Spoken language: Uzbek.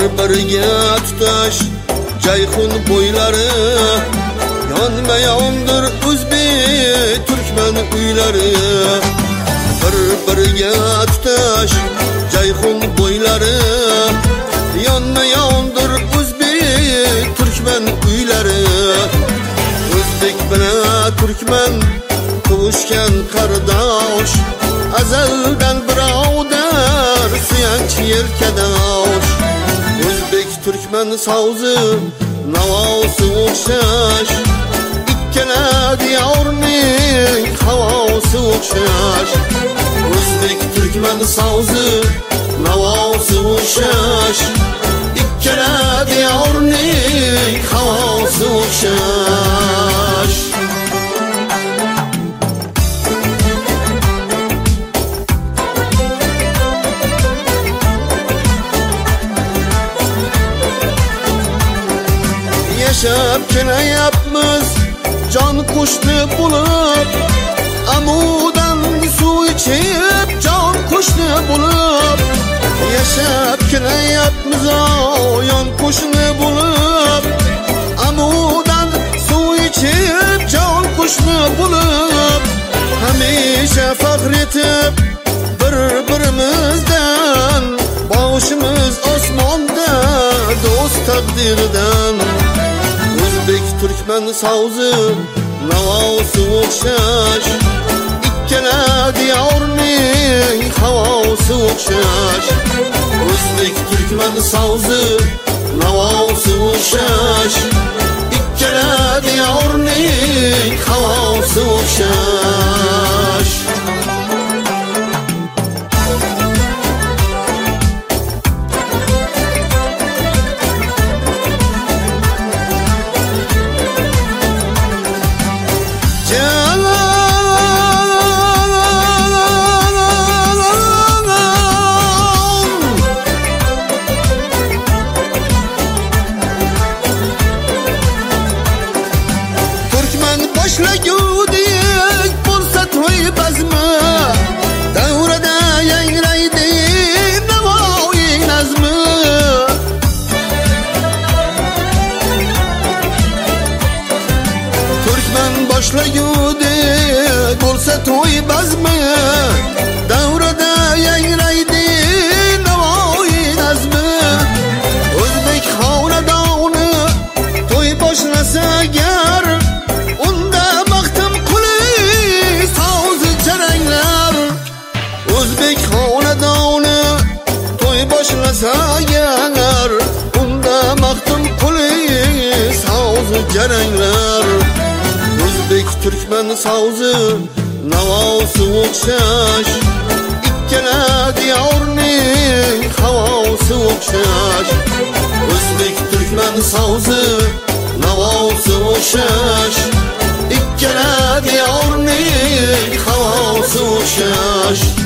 bir-biriga tutash Cayhun bo'ylari yonma-yondir o'zbek turkman uylari bir-biriga tutash Cayhun bo'ylari yonma-yondir o'zbek turkman uylari o'zbek bilan turkman tug'ishgan qardosh azaldan birodar suyanch yelkadosh o'zbek turkman savzi navosi o'xshash ikkala diyorning havosi o'xshash o'zbek turkman savzi navosi o'xshash ikkala diyorning havosi o'xshash Yaşab kelayapmiz jon qo'shni bo'lib amudan suv ichib jon qo'shni bo'lib yashab kelayapmiz yon qo'shni bo'lib amudan suv ichib jon qo'shni bo'lib hamisha faxr etib bir-birimizdan boshimiz osmonda do'st taqdirdan o'zbek turkman savzi navosi o'xshash ikkala diyorning havosi o'xshash o'zbek turkman savzi navosi o'xshash ikkala diyorning havosi o'xshash Boshlagudek bo'lsa to'y bazmi davrada yangraydi Navoiy nazmi Turkman boshlagudek bo'lsa to'y bazmi davrada yangraydi Navoiy nazmi o'zbek xonadoni to'y boshlasa agar o'zbek xonadoni to'y boshlasa agar unda maqtum quli savzi jaranglar o'zbek turkman savzi navosi o'xshash ikkala diyorning havosi o'xshash o'zbek turkman savzi navosi o'xshash ikkala diyorning havosi o'xshash